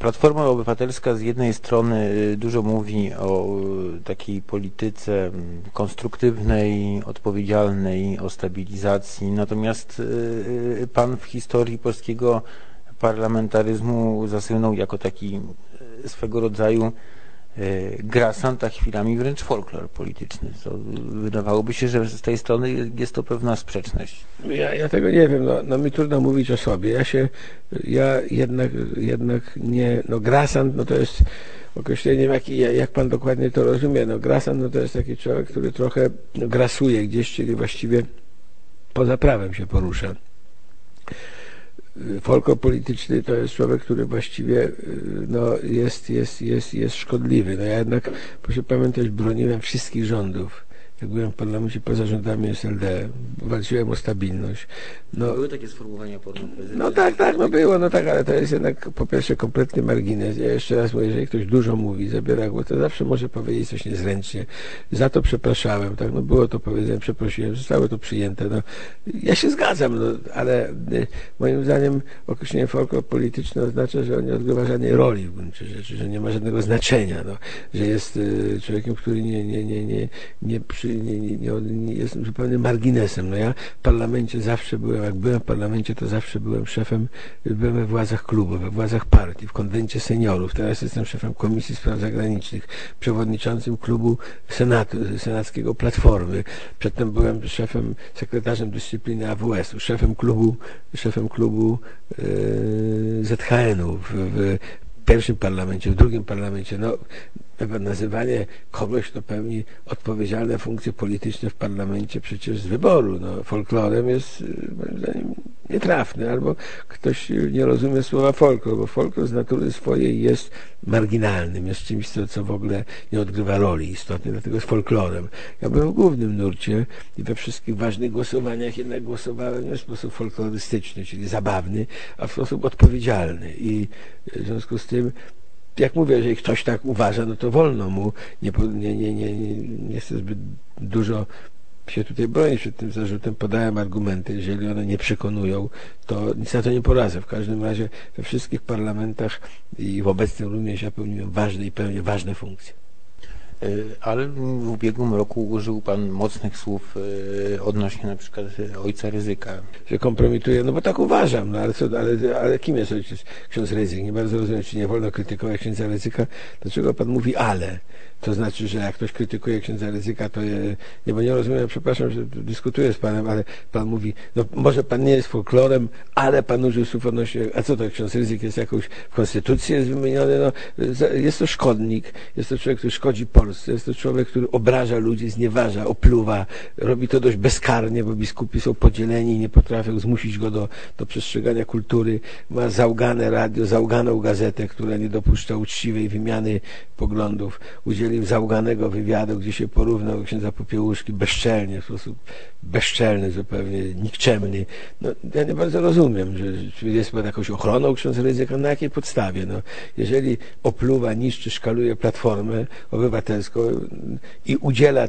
Platforma Obywatelska z jednej strony dużo mówi o takiej polityce konstruktywnej, odpowiedzialnej, o stabilizacji, natomiast pan w historii polskiego parlamentaryzmu zasłynął jako taki swego rodzaju grasant, a chwilami wręcz folklor polityczny. To wydawałoby się, że z tej strony jest to pewna sprzeczność. Ja tego nie wiem, no mi trudno mówić o sobie. Ja jednak nie, grasant, to jest określenie, jak pan dokładnie to rozumie. Grasant, to jest taki człowiek, który trochę grasuje gdzieś, czyli właściwie poza prawem się porusza. Folklor polityczny to jest człowiek, który właściwie jest szkodliwy. Ja jednak, proszę pamiętać, broniłem wszystkich rządów. Jak byłem w parlamencie poza rządami SLD, walczyłem o stabilność. Były takie sformułowania porno prezydenta? Było, ale to jest jednak po pierwsze kompletny margines. Ja jeszcze raz mówię, jeżeli ktoś dużo mówi, zabiera głos, to zawsze może powiedzieć coś niezręcznie. Za to przepraszałem, było to powiedzenie, przeprosiłem, zostało to przyjęte. Ja się zgadzam, ale moim zdaniem określenie folklor polityczny oznacza, że on nie odgrywa żadnej roli w gruncie rzeczy, że nie ma żadnego znaczenia, że jest człowiekiem, który nie jest zupełnie marginesem. Ja w parlamencie zawsze byłem, jak byłem w parlamencie, to zawsze byłem szefem, byłem we władzach klubu, we władzach partii, w konwencie seniorów. Teraz jestem szefem Komisji Spraw Zagranicznych, przewodniczącym klubu senackiego Platformy. Przedtem byłem sekretarzem dyscypliny AWS-u, szefem klubu ZHN-u w pierwszym parlamencie, w drugim parlamencie. Nazywanie kogoś, kto pełni odpowiedzialne funkcje polityczne w parlamencie przecież z wyboru, folklorem jest moim zdaniem nietrafny, albo ktoś nie rozumie słowa folklor, bo folklor z natury swojej jest marginalnym, jest czymś, co w ogóle nie odgrywa roli istotnej, dlatego jest folklorem. Ja byłem w głównym nurcie i we wszystkich ważnych głosowaniach jednak głosowałem nie w sposób folklorystyczny, czyli zabawny, a w sposób odpowiedzialny i w związku z tym jak mówię, jeżeli ktoś tak uważa, to wolno mu, nie chcę zbyt dużo się tutaj bronić przed tym zarzutem, podałem argumenty, jeżeli one nie przekonują, to nic na to nie poradzę. W każdym razie we wszystkich parlamentach i w obecnym również ja pełniłem ważne i pełnię ważne funkcje. Ale w ubiegłym roku użył pan mocnych słów odnośnie na przykład ojca Rydzyka. Że kompromituje, bo tak uważam, ale kim jest ksiądz Rydzyk? Nie bardzo rozumiem, czy nie wolno krytykować księdza Rydzyka. Dlaczego pan mówi ale? To znaczy, że jak ktoś krytykuje księdza Rydzyka, to bo nie rozumiem, przepraszam, że dyskutuję z panem, ale pan mówi, może pan nie jest folklorem, ale pan użył słów odnośnie, a co to, ksiądz Rydzyk jest jakąś, w konstytucji jest wymieniony, jest to szkodnik, jest to człowiek, który szkodzi Polsce, jest to człowiek, który obraża ludzi, znieważa, opluwa, robi to dość bezkarnie, bo biskupi są podzieleni i nie potrafią zmusić go do przestrzegania kultury, ma załgane radio, załganą gazetę, która nie dopuszcza uczciwej wymiany poglądów, udzielił załganego wywiadu, gdzie się porównał do księdza Popiełuszki bezczelnie, w sposób bezczelny, zupełnie nikczemny. Ja nie bardzo rozumiem, że jest pod jakąś ochroną ksiądz Rydzyk, na jakiej podstawie? Jeżeli opluwa, niszczy, szkaluje Platformę Obywatelską i udziela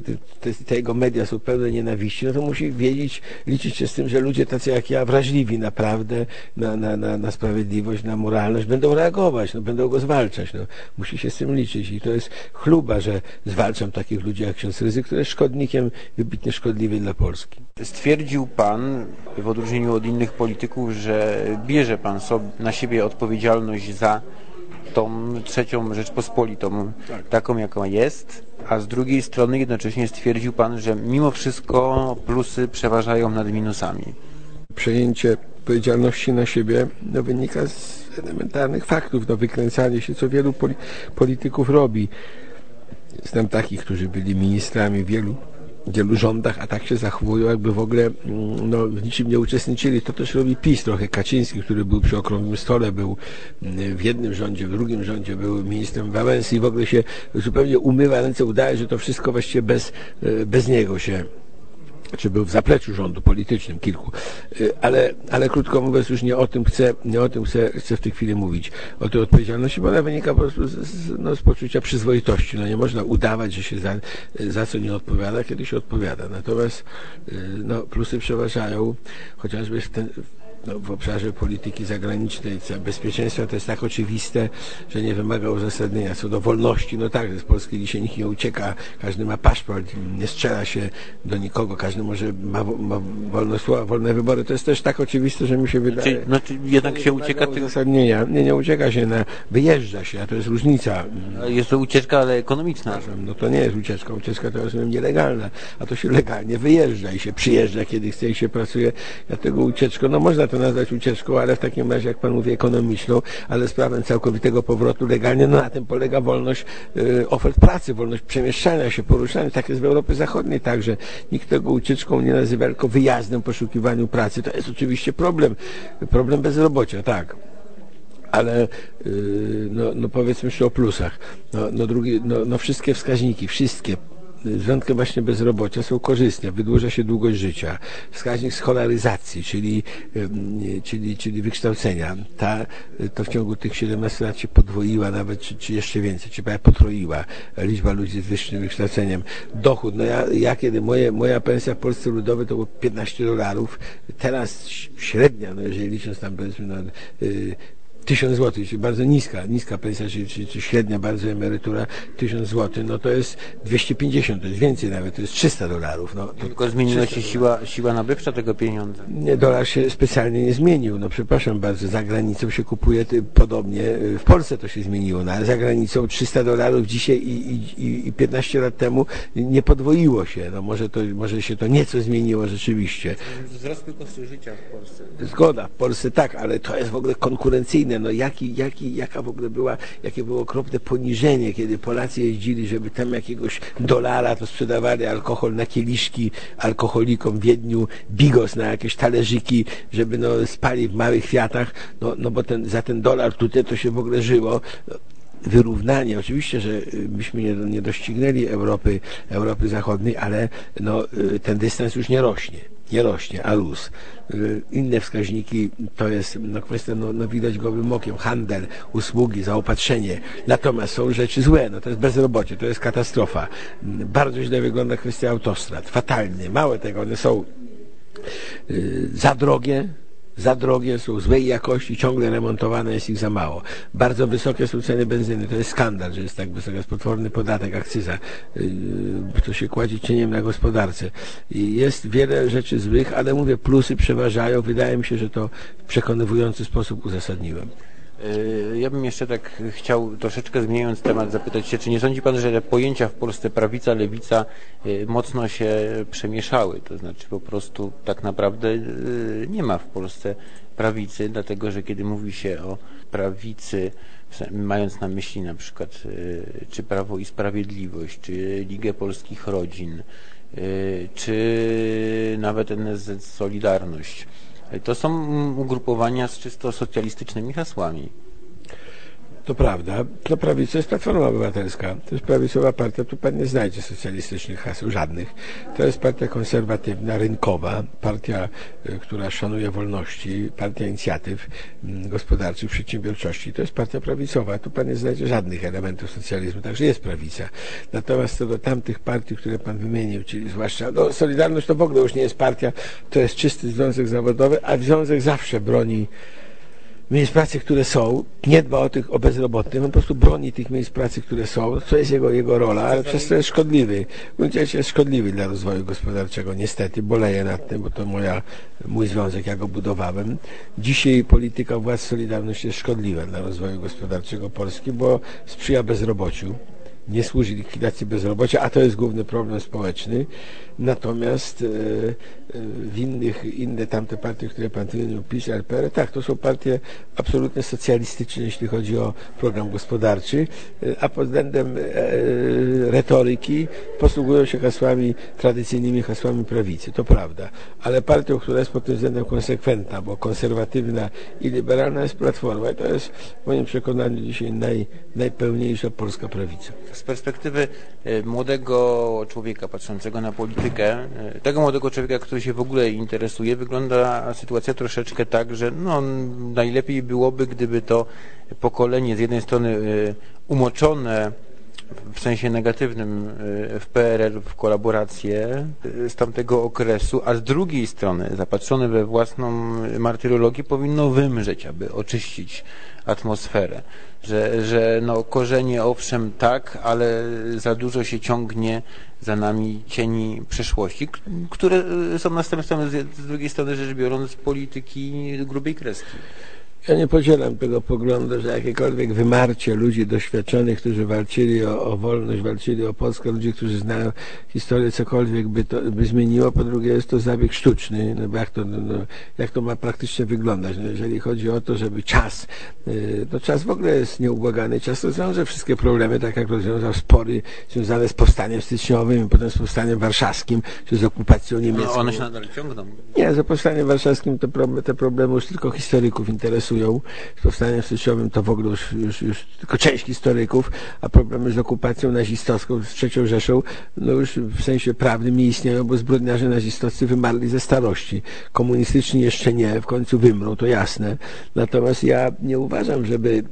tego media są pełne nienawiści, to musi wiedzieć, liczyć się z tym, że ludzie tacy jak ja, wrażliwi naprawdę na sprawiedliwość, na moralność, będą reagować, będą go zwalczać. Musi się z tym liczyć i to jest chluba, że zwalczam takich ludzi jak ksiądz Rydzyk, który jest szkodnikiem, wybitnie szkodliwy dla Polski. Stwierdził pan, w odróżnieniu od innych polityków, że bierze pan na siebie odpowiedzialność za tą trzecią Rzeczpospolitą, taką jaką jest, a z drugiej strony jednocześnie stwierdził pan, że mimo wszystko plusy przeważają nad minusami. Przejęcie odpowiedzialności na siebie wynika z elementarnych faktów, wykręcanie się, co wielu polityków robi. Znam takich, którzy byli ministrami w wielu rządach, a tak się zachowują, jakby w ogóle w niczym nie uczestniczyli. To też robi PiS trochę. Kaczyński, który był przy okrągłym stole, był w jednym rządzie, w drugim rządzie, był ministrem Wałęsy i w ogóle się zupełnie umywa ręce, udaje, że to wszystko właściwie bez niego się, czy był w zapleczu rządu politycznym kilku, ale krótko mówiąc, już nie o tym chcę w tej chwili mówić, o tej odpowiedzialności, bo ona wynika po prostu z poczucia przyzwoitości. Nie można udawać, że się za co nie odpowiada, kiedy się odpowiada. Natomiast plusy przeważają, chociażby w obszarze polityki zagranicznej, bezpieczeństwa to jest tak oczywiste, że nie wymaga uzasadnienia. Co do wolności, no tak, z Polski dzisiaj nikt nie ucieka, każdy ma paszport, nie strzela się do nikogo, każdy ma wolność słowa, wolne wybory. To jest też tak oczywiste, że mi się wydaje... Jednak się ucieka... uzasadnienia. Nie ucieka się, wyjeżdża się, a to jest różnica. Jest to ucieczka, ale ekonomiczna. No to nie jest ucieczka. Ucieczka to rozumiem nielegalna, a to się legalnie wyjeżdża i się przyjeżdża, kiedy chce i się pracuje. Dlatego ucieczką, no można to nazwać ucieczką, ale w takim razie, jak pan mówi, ekonomiczną, ale z prawem całkowitego powrotu legalnie, no na tym polega wolność ofert pracy, wolność przemieszczania się, poruszania. Tak jest w Europie Zachodniej także. Nikt tego ucieczką nie nazywa, tylko wyjazdem, poszukiwaniu pracy. To jest oczywiście problem bezrobocia, tak. Ale no powiedzmy jeszcze o plusach. Wszystkie wskaźniki, z wyjątkiem właśnie bezrobocia są korzystne, wydłuża się długość życia. Wskaźnik scholaryzacji, czyli wykształcenia, to w ciągu tych 17 lat się podwoiła nawet, czy jeszcze więcej, czy prawie potroiła liczba ludzi z wyższym wykształceniem. Dochód, kiedy moja pensja w Polsce Ludowej to było $15, teraz średnia, jeżeli licząc tam powiedzmy 1000 zł, czyli bardzo niska pensja, czy średnia bardzo emerytura, 1000 zł, no to jest 250, to jest więcej nawet, to jest $300. No, tylko zmieniła się siła nabywcza tego pieniądza. Nie, dolar się specjalnie nie zmienił, no przepraszam bardzo, za granicą się kupuje podobnie, w Polsce to się zmieniło, no ale za granicą $300 dzisiaj i 15 lat temu nie podwoiło się, no może się to nieco zmieniło rzeczywiście. Wzrosły koszty życia w Polsce. Zgoda, w Polsce tak, ale to jest w ogóle konkurencyjne. No jaka w ogóle jakie było okropne poniżenie, kiedy Polacy jeździli, żeby tam jakiegoś $1 to sprzedawali alkohol na kieliszki alkoholikom w Wiedniu, bigos na jakieś talerzyki, żeby spali w małych kwiatach, no bo za ten $1 tutaj to się w ogóle żyło. Wyrównanie, oczywiście, że myśmy nie doścignęli Europy Zachodniej, ale ten dystans już nie rośnie, a rósł. Inne wskaźniki to jest kwestia, widać gołym okiem, handel, usługi, zaopatrzenie. Natomiast są rzeczy złe, to jest bezrobocie, to jest katastrofa. Bardzo źle wygląda kwestia autostrad, fatalnie. Mało tego, one są za drogie, są złej jakości, ciągle remontowane, jest ich za mało. Bardzo wysokie są ceny benzyny, to jest skandal, że jest tak wysoka, jest potworny podatek, akcyza, to się kładzie cieniem na gospodarce. I jest wiele rzeczy złych, ale mówię, plusy przeważają, wydaje mi się, że to w przekonywujący sposób uzasadniłem. Ja bym jeszcze tak chciał, troszeczkę zmieniając temat, zapytać się, czy nie sądzi pan, że te pojęcia w Polsce prawica, lewica mocno się przemieszały? To znaczy po prostu tak naprawdę nie ma w Polsce prawicy, dlatego że kiedy mówi się o prawicy, mając na myśli na przykład czy Prawo i Sprawiedliwość, czy Ligę Polskich Rodzin, czy nawet NSZZ Solidarność, to są ugrupowania z czysto socjalistycznymi hasłami. To prawda. To prawica jest Platforma Obywatelska. To jest prawicowa partia. Tu pan nie znajdzie socjalistycznych haseł, żadnych. To jest partia konserwatywna, rynkowa, partia, która szanuje wolności, partia inicjatyw gospodarczych, przedsiębiorczości. To jest partia prawicowa. Tu pan nie znajdzie żadnych elementów socjalizmu. Także jest prawica. Natomiast co do tamtych partii, które pan wymienił, czyli zwłaszcza Solidarność to w ogóle już nie jest partia, to jest czysty związek zawodowy, a związek zawsze broni miejsc pracy, które są, nie dba o bezrobotnych, on po prostu broni tych miejsc pracy, które są, co jest jego rola, ale przez to jest szkodliwy. W gruncie rzeczy jest szkodliwy dla rozwoju gospodarczego, niestety, boleję nad tym, bo to mój związek, ja go budowałem. Dzisiaj polityka władz Solidarności jest szkodliwa dla rozwoju gospodarczego Polski, bo sprzyja bezrobociu, nie służy likwidacji bezrobocia, a to jest główny problem społeczny. Natomiast inne tamte partie, które pan wymienił, PiS, LPR, tak, to są partie absolutnie socjalistyczne, jeśli chodzi o program gospodarczy, a pod względem retoryki posługują się tradycyjnymi hasłami prawicy, to prawda. Ale partią, która jest pod tym względem konsekwentna, bo konserwatywna i liberalna jest Platforma i to jest w moim przekonaniu dzisiaj najpełniejsza polska prawica. Z perspektywy młodego człowieka patrzącego na politykę, tego młodego człowieka, który się w ogóle interesuje, wygląda sytuacja troszeczkę tak, że najlepiej byłoby, gdyby to pokolenie z jednej strony umoczone w sensie negatywnym w PRL w kolaborację z tamtego okresu, a z drugiej strony zapatrzone we własną martyrologię powinno wymrzeć, aby oczyścić atmosferę, że no korzenie owszem tak, ale za dużo się ciągnie za nami cieni przeszłości, które są następstwem z drugiej strony rzecz biorąc polityki grubej kreski. Ja nie podzielam tego poglądu, że jakiekolwiek wymarcie ludzi doświadczonych, którzy walczyli o wolność, walczyli o Polskę, ludzi, którzy znają historię, cokolwiek by zmieniło. Po drugie, jest to zabieg sztuczny, no bo jak to ma praktycznie wyglądać? No jeżeli chodzi o to, żeby to czas w ogóle jest nieubłagany. Czas rozwiąże wszystkie problemy, tak jak rozwiązał spory związane z powstaniem styczniowym, potem z powstaniem warszawskim, czy z okupacją niemiecką. No one się nadal ciągną. Nie, za powstaniem warszawskim te problemy już tylko historyków interesują. Z powstaniem styczniowym to w ogóle już tylko część historyków, a problemy z okupacją nazistowską, z III Rzeszą, no już w sensie prawnym nie istnieją, bo zbrodniarze nazistowscy wymarli ze starości. Komunistyczni jeszcze nie, w końcu wymrą, to jasne. Natomiast ja nie uważam,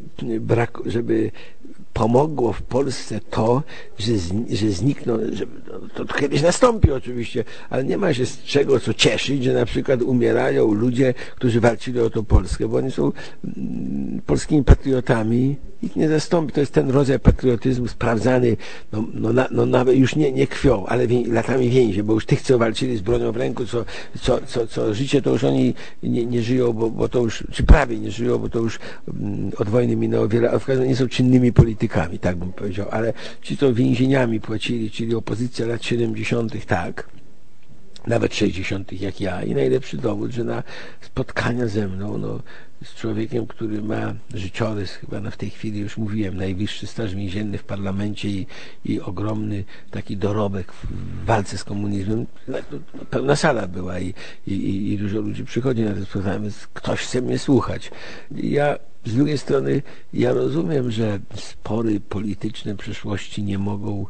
żeby pomogło w Polsce to, że znikną, to kiedyś nastąpi oczywiście, ale nie ma się z czego co cieszyć, że na przykład umierają ludzie, którzy walczyli o tą Polskę, bo oni są polskimi patriotami. Ich nie zastąpi. To jest ten rodzaj patriotyzmu sprawdzany, nawet już nie krwią, ale latami więzi, bo już tych, co walczyli z bronią w ręku, co życie, to już oni nie żyją, bo to już, czy prawie nie żyją, bo to już od wojny minęło wiele, a w każdym razie nie są czynnymi politykami, tak bym powiedział, ale ci to więzieniami płacili, czyli opozycja lat 70., tak, nawet 60. jak ja, i najlepszy dowód, że na spotkania ze mną, z człowiekiem, który ma życiorys, chyba w tej chwili już mówiłem, najwyższy staż więzienny w parlamencie i ogromny taki dorobek w walce z komunizmem, pełna sala była i dużo ludzi przychodzi na te spotkania, więc ktoś chce mnie słuchać. Z drugiej strony ja rozumiem, że spory polityczne przeszłości nie mogą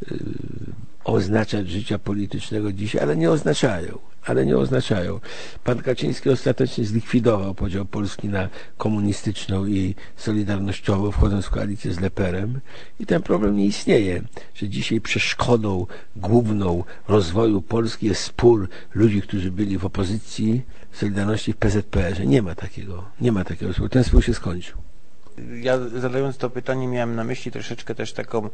oznaczać życia politycznego dzisiaj, ale nie oznaczają. Pan Kaczyński ostatecznie zlikwidował podział Polski na komunistyczną i solidarnościową, wchodząc w koalicję z Leperem, i ten problem nie istnieje, że dzisiaj przeszkodą główną rozwoju Polski jest spór ludzi, którzy byli w opozycji Solidarności w PZPR-ze. Nie ma takiego sporu. Ten spór się skończył. Ja zadając to pytanie miałem na myśli troszeczkę też taką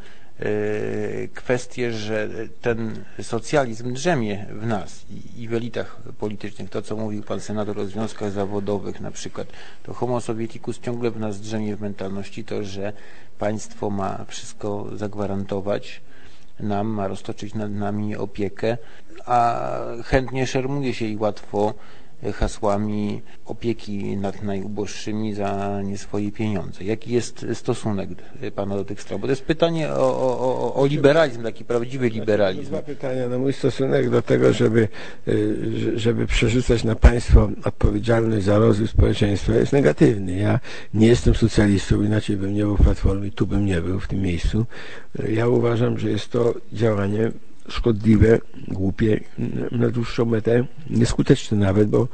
kwestię, że ten socjalizm drzemie w nas i w elitach politycznych. To, co mówił pan senator o związkach zawodowych na przykład, to homo sovieticus ciągle w nas drzemie w mentalności, to, że państwo ma wszystko zagwarantować nam, ma roztoczyć nad nami opiekę, a chętnie szermuje się i łatwo hasłami opieki nad najuboższymi za nie swoje pieniądze. Jaki jest stosunek pana do tych spraw? Bo to jest pytanie o liberalizm, taki prawdziwy liberalizm. Dwa pytania. Mój stosunek do tego, żeby przerzucać na państwo odpowiedzialność za rozwój społeczeństwa, jest negatywny. Ja nie jestem socjalistą, inaczej bym nie był w Platformie, tu bym nie był w tym miejscu. Ja uważam, że jest to działanie szkodliwe, głupie, na dłuższą metę, nieskuteczne nawet, bo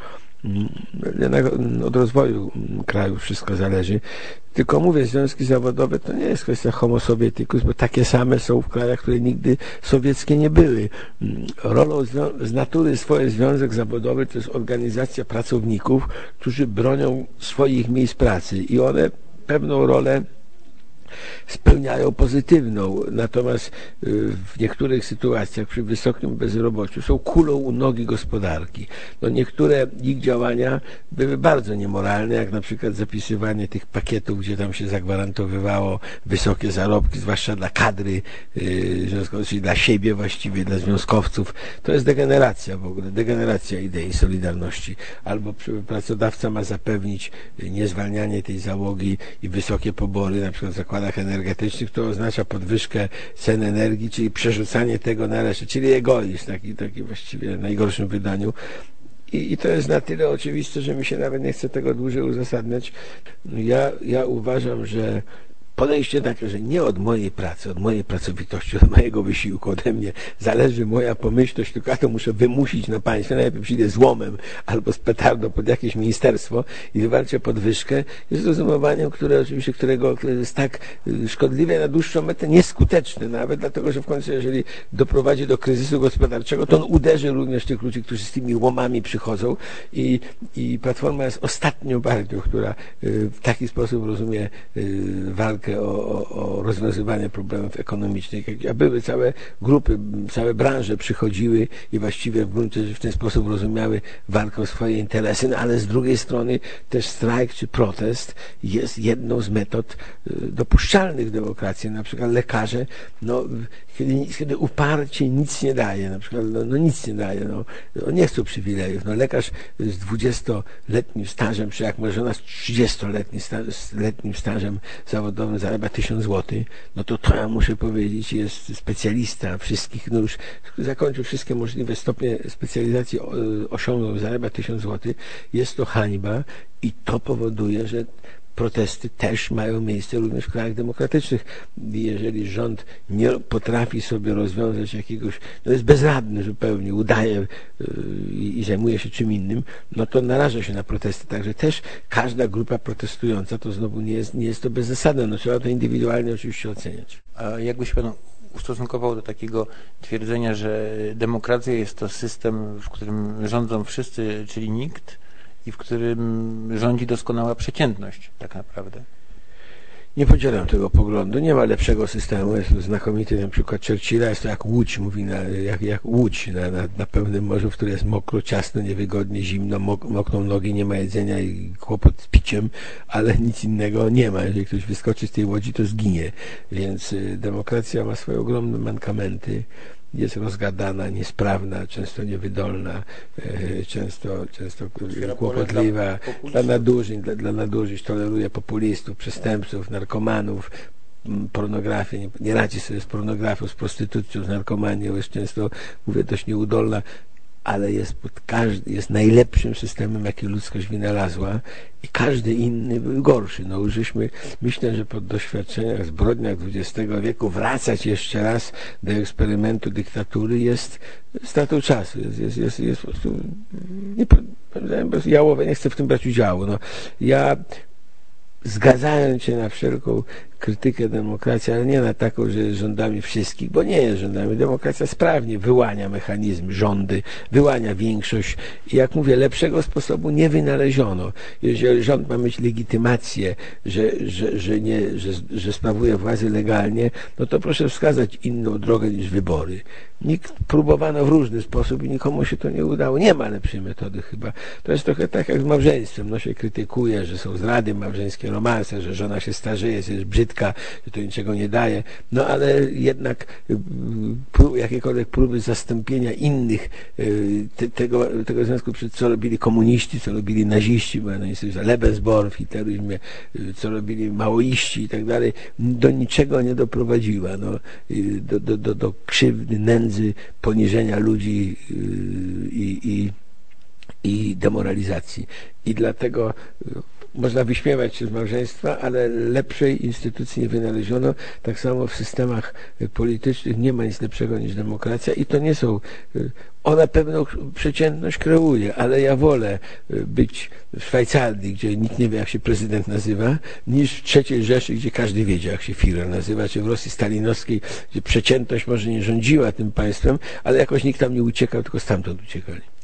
od rozwoju kraju wszystko zależy. Tylko mówię, związki zawodowe to nie jest kwestia homo sovieticus, bo takie same są w krajach, które nigdy sowieckie nie były. Rolą z natury swojej związek zawodowy to jest organizacja pracowników, którzy bronią swoich miejsc pracy i one pewną rolę spełniają pozytywną, natomiast w niektórych sytuacjach przy wysokim bezrobociu są kulą u nogi gospodarki. Niektóre ich działania były bardzo niemoralne, jak na przykład zapisywanie tych pakietów, gdzie tam się zagwarantowywało wysokie zarobki, zwłaszcza dla kadry związkowej, czyli dla siebie właściwie, dla związkowców. To jest degeneracja w ogóle, degeneracja idei solidarności. Albo pracodawca ma zapewnić niezwalnianie tej załogi i wysokie pobory, na przykład w zakładach energetycznych, to oznacza podwyżkę cen energii, czyli przerzucanie tego na resztę, czyli egoizm, taki właściwie w najgorszym wydaniu. I to jest na tyle oczywiste, że mi się nawet nie chce tego dłużej uzasadniać. Ja uważam, że podejście takie, że nie od mojej pracy, od mojej pracowitości, od mojego wysiłku, ode mnie zależy moja pomyślność, tylko ja to muszę wymusić na państwie. Najpierw przyjdę z łomem albo z petardą pod jakieś ministerstwo i wywalczę podwyżkę, jest rozumowaniem, którego jest tak szkodliwe na dłuższą metę, nieskuteczne nawet, dlatego że w końcu, jeżeli doprowadzi do kryzysu gospodarczego, to on uderzy również tych ludzi, którzy z tymi łomami przychodzą i Platforma jest ostatnią partią, która w taki sposób rozumie walkę o rozwiązywanie problemów ekonomicznych. A były całe grupy, całe branże przychodziły i właściwie w gruncie rzeczy w ten sposób rozumiały walkę o swoje interesy, no ale z drugiej strony też strajk czy protest jest jedną z metod dopuszczalnych w demokracji. Na przykład lekarze, kiedy uparcie nic nie daje, na przykład nic nie daje, nie chcą przywilejów. Lekarz z 20-letnim stażem, czy jak może żona z 30-letnim stażem zawodowym zarabia 1000 zł, to ja muszę powiedzieć, jest specjalista wszystkich, już zakończył wszystkie możliwe stopnie specjalizacji, osiągnął, zarabia 1000 zł. Jest to hańba i to powoduje, że protesty też mają miejsce również w krajach demokratycznych. Jeżeli rząd nie potrafi sobie rozwiązać jakiegoś, jest bezradny zupełnie, udaje i zajmuje się czym innym, to naraża się na protesty. Także też każda grupa protestująca, to znowu nie jest to bezzasadne. Trzeba to indywidualnie oczywiście oceniać. A jakbyś pan ustosunkował do takiego twierdzenia, że demokracja jest to system, w którym rządzą wszyscy, czyli nikt, i w którym rządzi doskonała przeciętność tak naprawdę? Nie podzielam tego poglądu. Nie ma lepszego systemu. Jest znakomity na przykład Churchilla. Jest to jak łódź, mówi, jak łódź na pełnym morzu, w którym jest mokro, ciasno, niewygodnie, zimno, mokną nogi, nie ma jedzenia i kłopot z piciem, ale nic innego nie ma. Jeżeli ktoś wyskoczy z tej łodzi, to zginie. Więc demokracja ma swoje ogromne mankamenty. Jest rozgadana, niesprawna, często niewydolna, często kłopotliwa, dla nadużyć, toleruje populistów, przestępców, narkomanów, pornografię, nie radzi sobie z pornografią, z prostytucją, z narkomanią, jest często, mówię, dość nieudolna, ale jest najlepszym systemem, jaki ludzkość wynalazła i każdy inny był gorszy. Myślę, że po doświadczeniach, zbrodniach XX wieku wracać jeszcze raz do eksperymentu dyktatury jest stratą czasu. Jest po prostu jałowe, nie chcę w tym brać udziału. Ja zgadzając się na wszelką krytykę demokracji, ale nie na taką, że jest rządami wszystkich, bo nie jest rządami. Demokracja sprawnie wyłania mechanizm, rządy, wyłania większość i jak mówię, lepszego sposobu nie wynaleziono. Jeżeli rząd ma mieć legitymację, że sprawuje władzę legalnie, to proszę wskazać inną drogę niż wybory. Próbowano w różny sposób i nikomu się to nie udało. Nie ma lepszej metody chyba. To jest trochę tak jak z małżeństwem. Się krytykuje, że są zdrady małżeńskie, romanse, że żona się starzeje, jest brzydka, że to niczego nie daje. Ale jednak jakiekolwiek próby zastąpienia innych tego związku, co robili komuniści, co robili naziści, bo Lebensborn w hitlerizmie, co robili maoiści i tak dalej, do niczego nie doprowadziła. Do krzywdy, nędzy, poniżenia ludzi i demoralizacji. I dlatego można wyśmiewać się z małżeństwa, ale lepszej instytucji nie wynaleziono. Tak samo w systemach politycznych nie ma nic lepszego niż demokracja i to nie są... Ona pewną przeciętność kreuje, ale ja wolę być w Szwajcarii, gdzie nikt nie wie, jak się prezydent nazywa, niż w III Rzeszy, gdzie każdy wiedział, jak się Führer nazywa, czy w Rosji stalinowskiej, gdzie przeciętność może nie rządziła tym państwem, ale jakoś nikt tam nie uciekał, tylko stamtąd uciekali.